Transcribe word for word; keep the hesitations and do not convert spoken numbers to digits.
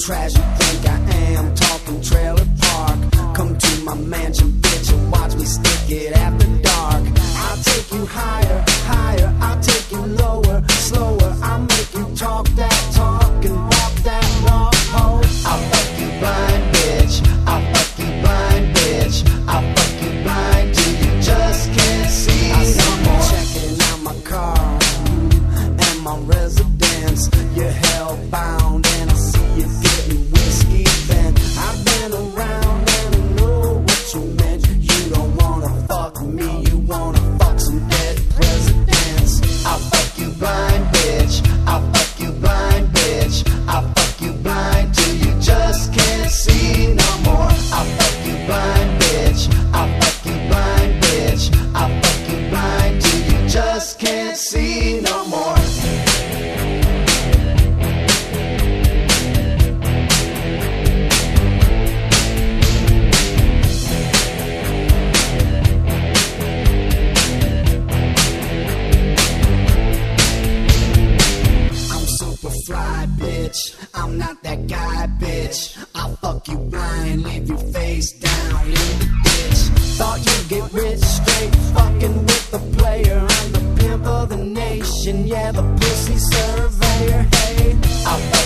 trash you think I am? Talking trailer park. Come to my mansion, bitch, and watch me stick it after dark. I'll take you higher, higher. I'll take you lower, slower. I'll make you talk that talk and walk that walk. Oh, I'll fuck you blind, bitch. I'll fuck you blind, bitch. I'll fuck you blind till you just can't see no more. Checking out my car and my residence. You're hellbound and I see you getting whiskey then. I've been around and I know what you meant. You don't wanna fuck me, you wanna fuck some dead presidents. I'll fuck you blind, bitch. I'll fuck you blind, bitch. I'll fuck you blind till you just can't see no more. I'll fuck you blind, bitch. I'll fuck you blind, bitch. I'll fuck you blind till you just can't see no more. Fly, bitch, I'm not that guy, bitch. I'll fuck you blind, leave you face down in the ditch. Thought you'd get rich straight fucking with the player. I'm the pimp of the nation, yeah, the pussy surveyor. Hey, I'll fuck